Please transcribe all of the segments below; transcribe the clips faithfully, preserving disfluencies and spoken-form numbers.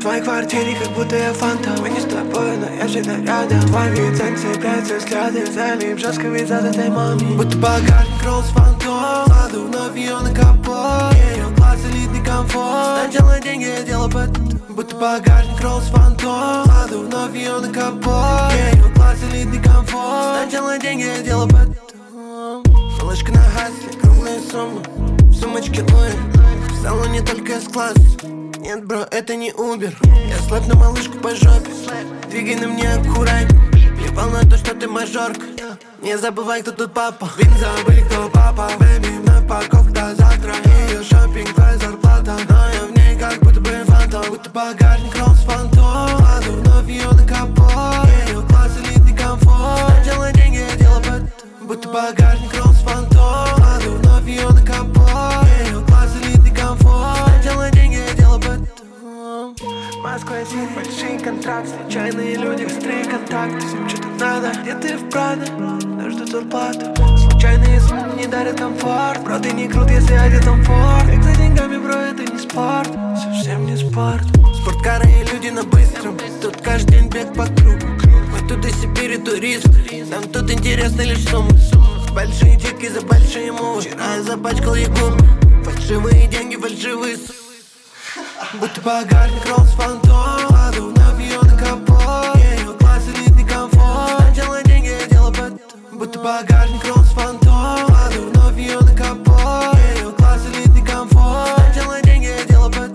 твоей квартире, как будто я фантом. Мы не с тобой, но я всегда рядом. Твои лицензии, цепляются взгляды. Залип жестко ведь от этой мамы. Будто багажник Rolls Phantom. Кладу вновь ее на капот. Ее глаз элитный комфорт. Сначала деньги, я делаю потом. Будто багажник Rolls Phantom. Кладу вновь ее на капот. Ее глаз элитный комфорт. Сначала деньги, я делаю потом. Малышка на хасле, круглая сумма. В сумочке Луи. В салоне только S-класс. Нет, бро, это не Uber. Я слэп на малышку по жопе. Двигай на мне аккуратней. Плевал на то, что ты мажорка. Не забывай, кто тут папа. Вин забыли, кто папа. Бэби, на парковка до завтра. Ее шопинг, твоя зарплата. Но я в ней как будто бы фантом. Будто багажник Rolls Phantom. Кладу вновь ее на капот. Ее класс элитный комфорт. Сначала деньги, я делаю потом. Будто багажник Rolls Phantom. Кладу вновь ее на капот. Ее класс элитный комфорт. Сначала деньги, я делаю потом. Москва, Сирия, большие контракты. Случайные люди, быстрые контакты. Всем что-то надо, где ты в Прада, но ждут зарплату. Случайные суммы не дарят комфорт. Бро, ты не крут, если одет там форт. Как за деньгами, бро, это не спорт. Совсем не спорт. Спорткары и люди на быстром. Тут каждый день бег по кругу. Мы тут из Сибири турист. Нам тут интересно лишь суммы. Большие чеки за большие мувы. Вчера я запачкал ей губы. Фальшивые деньги, фальшивые суммы. Будто багажник Rolls Phantom. Кладу вновь ее на капот. Ее класс элитный комфорт. Сначала деньги, я делаю потом. Будто багажник Rolls Phantom. Кладу вновь ее на капот. Ее класс элитный комфорт. Сначала деньги, я делаю потом.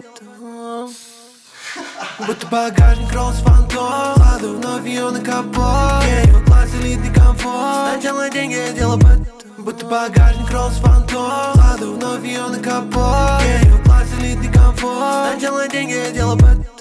Будто багажник Rolls Phantom. Кладу вновь ее на капот. Ее класс элитный комфорт. Сначала деньги, я делаю потом. Будто багажник Rolls Phantom. Кладу вновь ее на капот. Ее класс элитный комфорт. Сначала деньги, я делаю потом.